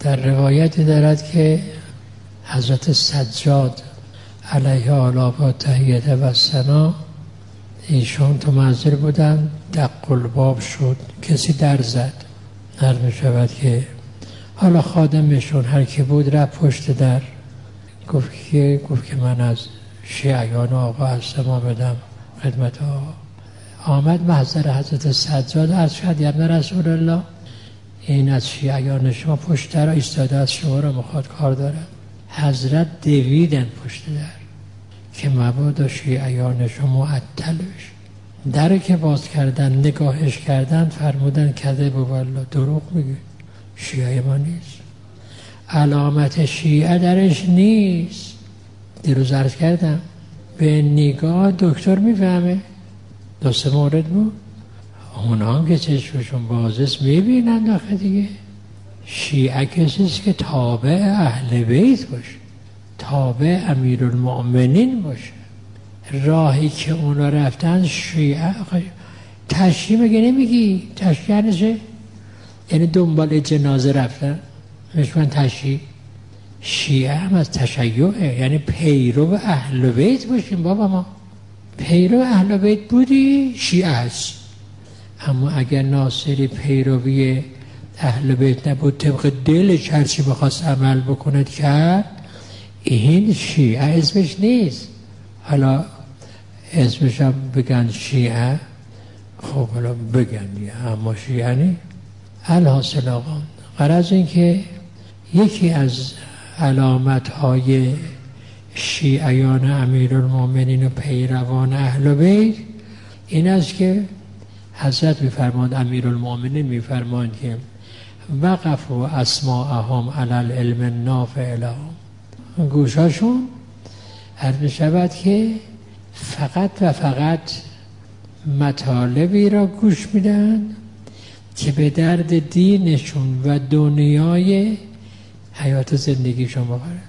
در روایتی دارد که حضرت سجاد علیه آلاف و تحییت و ثنا ایشون تو منزل بودن، دق الباب شد، کسی در زد. در می شود که حالا خادمشون هر کی بود رفت پشت در، گفت که من از شیعیان آقا هستم آمدم خدمت آقا. آمد محضر حضرت سجاد عرض کرد یا ابن رسول الله این از شیعیان شما پشت در ایستاده از شما را میخواد کار دارم. حضرت دویدن پشت در که مبادا شیعیان شما معطل بشه. در که باز کردن نگاهش کردن فرمودن کذب والله، دروغ میگه، شیعه ما نیست، علامت شیعه درش نیست. دیروز عرض کردم به نگاه دکتر میفهمه. 2-3 مورد بود، اونا هم که چشمشون بازست میبینن آخه دیگه. شیعه کسیست که تابع اهل بیت باشه، تابع امیرالمؤمنین باشه. راهی که اونا رفتن شیعه تشییع مگه نمیگی؟ تشییع نشه یعنی دنبال جنازه رفتن، میشون تشییع. شیعه هم از تشیعه، یعنی پیرو اهل بیت باشیم. بابا ما پیرو اهل بیت بودی شیعه هست. اما اگر ناصری پیروی اهل بیت نبود، طبق دلش هرچی بخواست عمل بکند کرد، این شیعه اسمش نیست. حالا اسمش هم بگن شیعه، خب حالا بگن دیگه، اما شیعه نیست. الحاصل آقا غرض این که یکی از علامت‌های شیعیان امیرالمؤمنین و پیروان اهل بیت این است که حضرت می‌فرماند، امیرالمؤمنین می‌فرماند که وقفوا اسماءهم علی العلم النافع لهم، گوشاشون عرض می‌شود که فقط و فقط مطالبی را گوش میدن که به درد دینشون و دنیای حیات زندگیشون بخوره.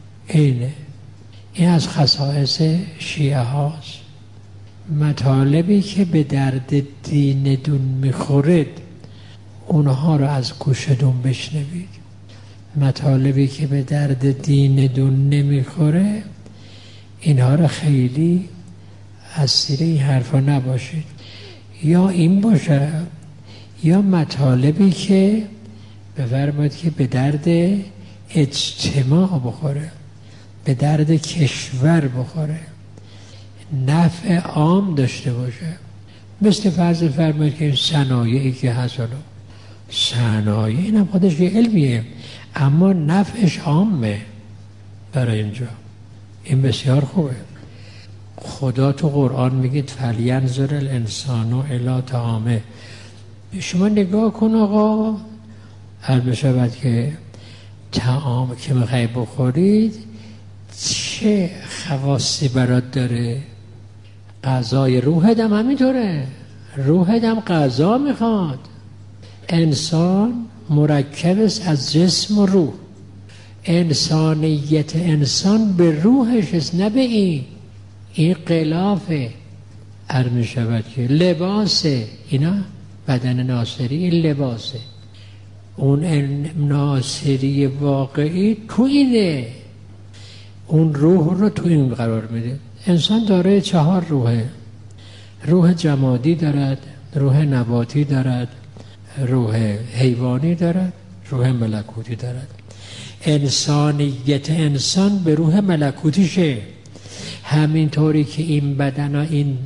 این از خصائص شیعه هاست. مطالبی که به درد دین دون میخورد اونها رو از گوش دون بشنوید. مطالبی که به درد دین دون نمیخوره اینها رو خیلی اسیر این حرفا نباشید. یا این باشه یا مطالبی که بفرمایید که به درد اجتماع بخوره، به درد کشور بخوره، نفع عام داشته باشه. مثل فرض فرمایید که صنایعی که هست، صنایع این هم خودش یه علمیه اما نفعش عامه برای اینجا. این بسیار خوبه. خدا تو قرآن میگید فلینظر الانسان الی طعامه. شما نگاه کن آقا، هر بشود که طعام که میخوای بخورید چه خواصی برات داره. غذای روحت هم همینطوره، روحت هم غذا میخواد. انسان مرکب است از جسم و روح. انسانیت انسان به روحش است، نه به این غلافه. هر میشود که لباسه، اینا بدن ناصری این لباسه. اون ناصری واقعی تو اینه، اون روح رو تو این قرار میده. انسان داره 4 روحه. روح جمادی دارد، روح نباتی دارد، روح حیوانی دارد، روح ملکوتی دارد. انسانیت انسان به روح ملکوتیشه. همینطوری که این بدن و این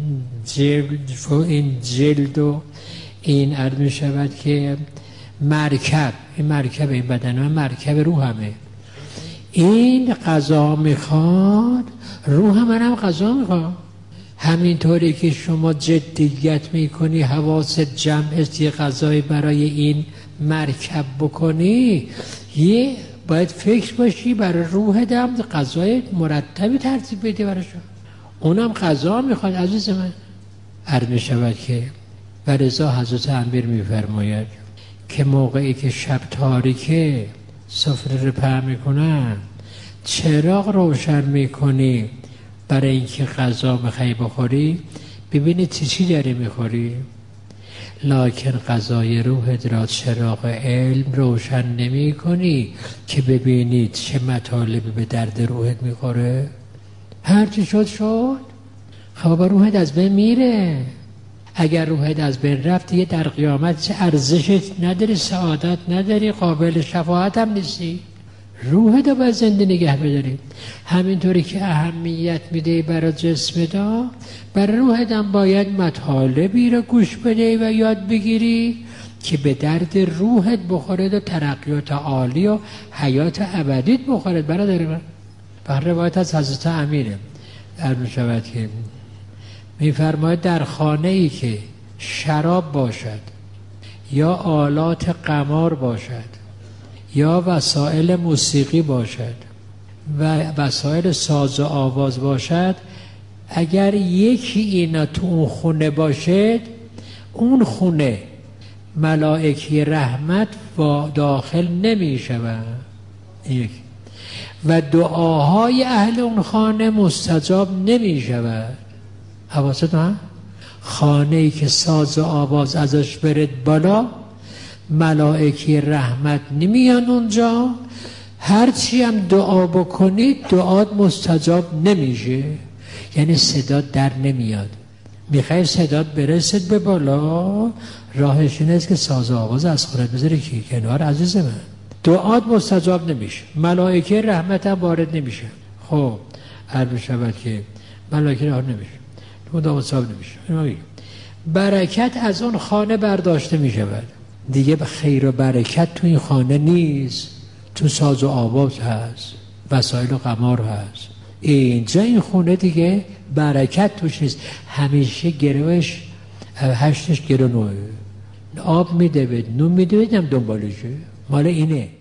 جلد و این عرض می شود که مرکب، این مرکب این بدن و مرکب روح همه. این غذا میخواد، روح منم غذا میخواد. همینطوری که شما جدیت میکنی، حواست جمع است، یه غذای برای این مرکب بکنی، یه باید فکر باشی برای روح دم غذای مرتبی ترتیب بدی براشون. اونم غذا میخواد. عزیز من عرض میشود که برضا حضرت امیر میفرماید که موقعی که شب تاریکه سفره رو پهن میکنن، چراغ روشن میکنی برای اینکه غذا میخوای بخوری، ببینی چی داری میخوری. لکن غذای روحت را چراغ علم روشن نمی کنی که ببینید چه مطالبی به درد روحت میخوره. هرچی شد خب روحت از بین میره. اگر روحت از بین رفت دیگه در قیامت چه ارزشی نداری، سعادت نداری، قابل شفاعت هم نیستی. روحت رو باید زنده نگه بداری. همینطوری که اهمیت میده برای جسم دا، برای روحت هم باید مطالبی رو گوش بدهی و یاد بگیری که به درد روحت بخورد و ترقیات عالی و حیات ابدیت بخورد. برادر من به روایت از حضرت امیره در میشود که میفرماید در خانه ای که شراب باشد یا آلات قمار باشد یا وسایل موسیقی باشد و وسایل ساز و آواز باشد، اگر یکی اینا تو اون خونه باشد، اون خونه ملائکه رحمت داخل نمی شود و دعاهای اهل اون خانه مستجاب نمی شود. حواست ها؟ خانه‌ای که ساز و آواز ازش برد بالا، ملائکه رحمت نمیان اونجا، هرچی هم دعا بکنید دعات مستجاب نمیشه، یعنی صدا در نمیاد. میخوای صدا برسد به بالا، راهش اینه که ساز و آواز از خودت بذاری که کنار. عزیز من دعات مستجاب نمیشه، ملائکه رحمت هم وارد نمیشه. خب عرض شود که ملائکه رحمت نمیشه، دعا مستجاب نمیشه، برکت از اون خانه برداشته میشود. دیگه خیر و برکت تو این خانه نیست، تو ساز و آواز هست، وسایل و قمار هست. اینجا این خونه دیگه برکت توش نیست، همیشه گروش هشتش گرو نوه، آب میده بید، نون میده بیدم دنبالشه، مال اینه.